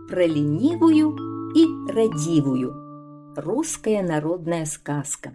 Про ленивую и радивую. Русская народная сказка.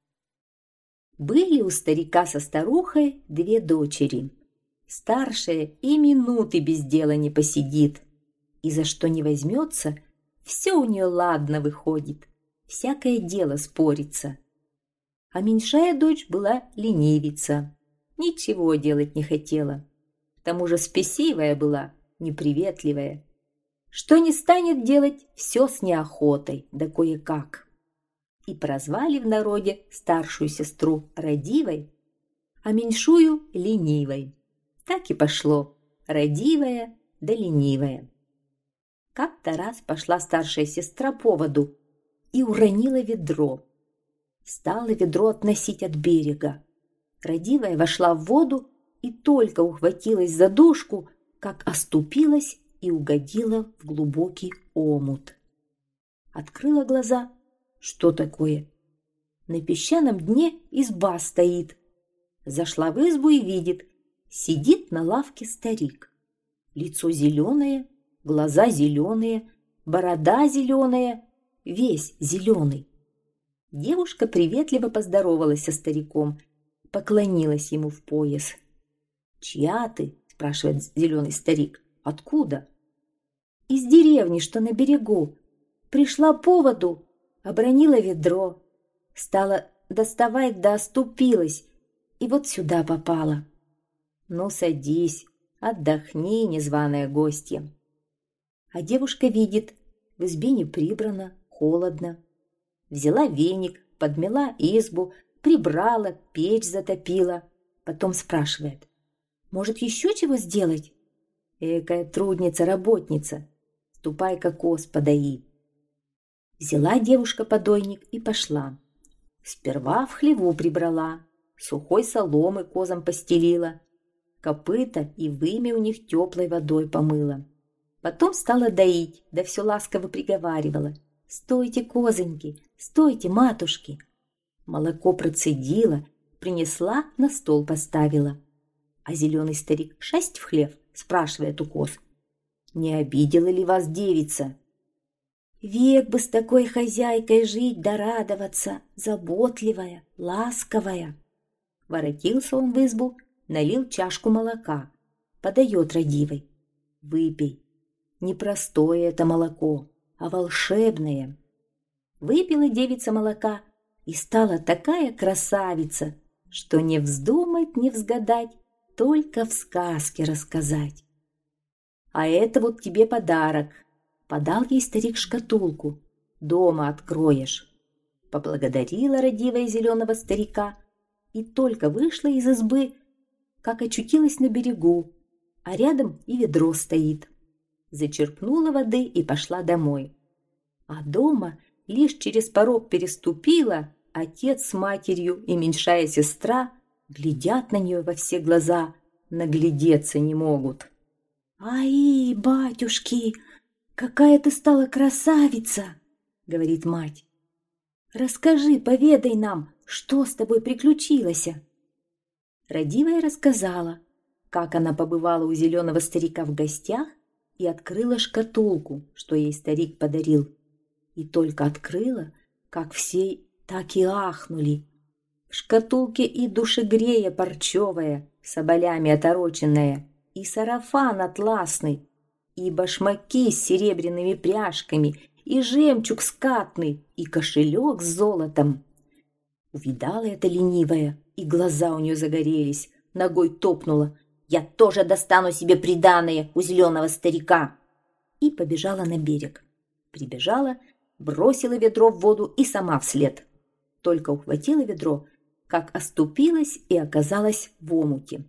Были у старика со старухой две дочери. Старшая и минуты без дела не посидит. И за что не возьмется, все у нее ладно выходит. Всякое дело спорится. А меньшая дочь была ленивица. Ничего делать не хотела. К тому же спесивая была, неприветливая. Что не станет делать, все с неохотой, да кое-как. И прозвали в народе старшую сестру радивой, а меньшую ленивой. Так и пошло, радивая да ленивая. Как-то раз пошла старшая сестра по воду и уронила ведро. Стала ведро относить от берега. Радивая вошла в воду и только ухватилась за дужку, как оступилась и угодила в глубокий омут. Открыла глаза. Что такое? На песчаном дне изба стоит. Зашла в избу и видит, сидит на лавке старик. Лицо зеленое, глаза зеленые, борода зеленая, весь зеленый. Девушка приветливо поздоровалась со стариком, поклонилась ему в пояс. «Чья ты?» – спрашивает зеленый старик. «Откуда?» «Из деревни, что на берегу. Пришла по воду, обронила ведро. Стала доставать, да оступилась, и вот сюда попала». «Ну, садись, отдохни, незваная гостья». А девушка видит, в избе не прибрано, холодно. Взяла веник, подмела избу, прибрала, печь затопила. Потом спрашивает: «Может, еще чего сделать?» «Экая трудница-работница, ступай-ка коз подои». Взяла девушка подойник и пошла. Сперва в хлеву прибрала, сухой соломы козам постелила, копыта и вымя у них теплой водой помыла. Потом стала доить, да все ласково приговаривала: «Стойте, козоньки, стойте, матушки». Молоко процедила, принесла, на стол поставила. А зеленый старик шасть в хлев, спрашивает у коз: «Не обидела ли вас девица?» «Век бы с такой хозяйкой жить да радоваться, заботливая, ласковая». Воротился он в избу, налил чашку молока, подает радивой: «Выпей. Непростое это молоко, а волшебное». Выпила девица молока и стала такая красавица, что не вздумать, не взгадать, только в сказке рассказать. «А это вот тебе подарок», — подал ей старик шкатулку, «дома откроешь». Поблагодарила радивая зеленого старика и только вышла из избы, как очутилась на берегу, а рядом и ведро стоит. Зачерпнула воды и пошла домой. А дома лишь через порог переступила, отец с матерью и меньшая сестра глядят на нее во все глаза, наглядеться не могут. «Ай, батюшки, какая ты стала красавица!» — говорит мать. «Расскажи, поведай нам, что с тобой приключилось?» Радивая рассказала, как она побывала у зеленого старика в гостях и открыла шкатулку, что ей старик подарил. И только открыла, как все так и ахнули. В шкатулке и душегрея парчевая, соболями отороченная, и сарафан атласный, и башмаки с серебряными пряжками, и жемчуг скатный, и кошелек с золотом. Увидала это ленивая, и глаза у нее загорелись, ногой топнула: «Я тоже достану себе приданое у зеленого старика!» И побежала на берег. Прибежала, бросила ведро в воду и сама вслед. Только ухватила ведро, как оступилась и оказалась в омуте.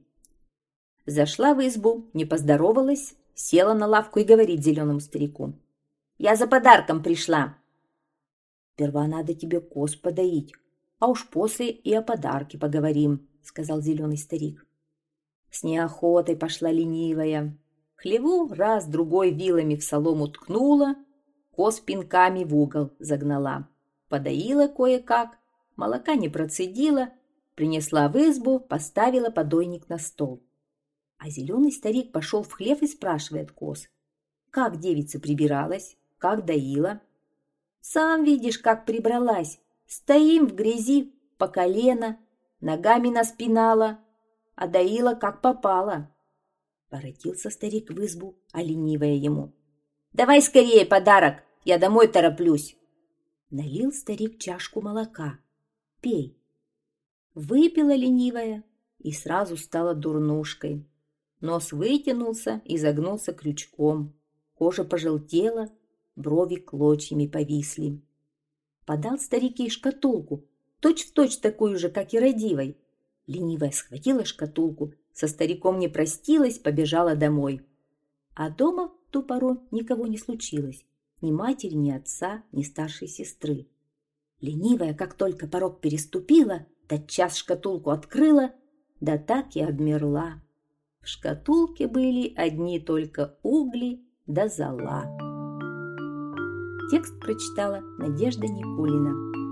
Зашла в избу, не поздоровалась, села на лавку и говорит зеленому старику: «Я за подарком пришла». «Сперва надо тебе коз подоить, а уж после и о подарке поговорим», — сказал зеленый старик. С неохотой пошла ленивая. В хлеву раз-другой вилами в солому ткнула, коз пинками в угол загнала. Подоила кое-как, молока не процедила, принесла в избу, поставила подойник на стол. А зеленый старик пошел в хлев и спрашивает коз: как девица прибиралась, как доила. Сам видишь, как прибралась. Стоим в грязи по колено, ногами наспинала, а доила как попало. Воротился старик в избу, а ленивая ему: «Давай скорее подарок, я домой тороплюсь». Налил старик чашку молока. «Пей». Выпила ленивая и сразу стала дурнушкой. Нос вытянулся и загнулся крючком, кожа пожелтела, брови клочьями повисли. Подал старик ей шкатулку, точь-в-точь такую же, как и родивой. Ленивая схватила шкатулку, со стариком не простилась, побежала домой. А дома в ту пору никого не случилось, ни матери, ни отца, ни старшей сестры. Ленивая, как только порог переступила, тотчас шкатулку открыла, да так и обмерла. В шкатулке были одни только угли да зола. Текст прочитала Надежда Никулина.